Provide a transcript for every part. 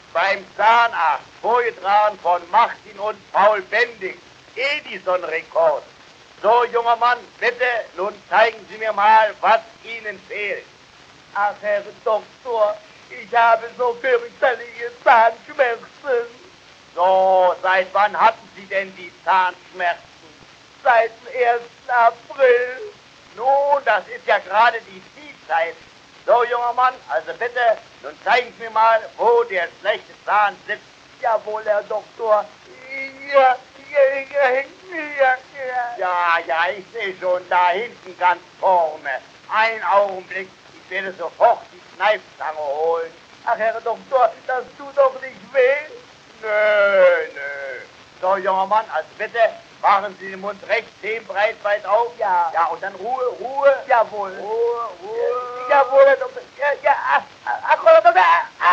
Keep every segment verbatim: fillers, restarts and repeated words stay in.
beim Zahnarzt, vorgetragen von Martin und Paul Bendig, Edison-Rekord. So, junger Mann, bitte, nun zeigen Sie mir mal, was Ihnen fehlt. Ach, Herr Doktor, ich habe so fürchterliche Zahnschmerzen. So, seit wann hatten Sie denn die Zahnschmerzen? Seit dem ersten April. Nun, das ist ja gerade die Ziehzeit. So, junger Mann, also bitte, nun zeigen Sie mir mal, wo der schlechte Zahn sitzt. Jawohl, Herr Doktor. Ja, hier, hier hinten, hier, hier. Ja, ja, ich sehe schon, da hinten ganz vorne. Ein Augenblick, ich werde sofort die Kneifzange holen. Ach, Herr Doktor, das tut doch nicht weh. Nö, nö. So, junger Mann, also bitte, machen Sie den Mund recht zehn breit weit auf. Ja. Ja, und dann Ruhe, Ruhe. Jawohl. Ruhe, Ruhe. Jawohl, Herr Doktor. Ja, ja, ach, ach, Herr Doktor.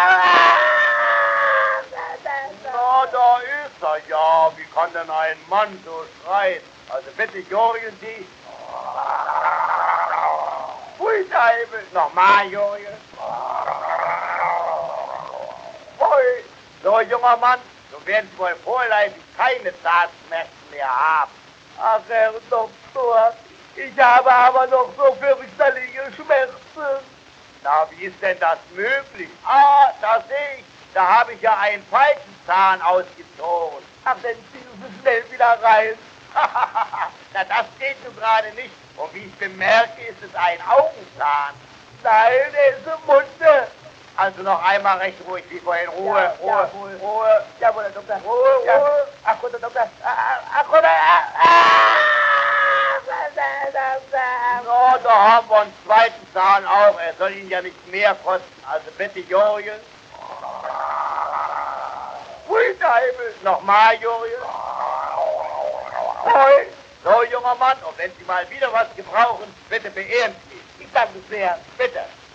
Na, da ist er. Ja, wie kann denn ein Mann so schreien? Also bitte, Jürgen, Sie. Pfui, Teufel. Nochmal, Jürgen. Pfui. So, junger Mann, so werden Sie wohl vorläufig keine Zahnschmerzen mehr haben. Ach, Herr Doktor, ich habe aber noch so fürchterliche Schmerzen. Na, wie ist denn das möglich? Ah, da sehe ich. Da habe ich ja einen falschen Zahn ausgezogen. Ach, dann ziehen Sie schnell wieder rein. Na, das geht nun gerade nicht. Und wie ich bemerke, ist es ein Augenzahn. Nein, er ist im Munde. Also noch einmal recht ruhig, wie vorhin. Ruhe, Ja, Ruhe, jawohl. Ruhe. Jawohl, Herr Doktor. Ruhe, Ja. Ruhe. Ach, gut, Herr Doktor. Ach, gut, So, da haben wir einen zweiten Zahn auch. Er soll Ihnen ja nicht mehr kosten. Also bitte, Jürgen. Ui, Teufel. Nochmal, Jürgen. Ui. So, junger Mann, und wenn Sie mal wieder was gebrauchen, bitte beehren Sie mich. ich danke sehr. Bitte.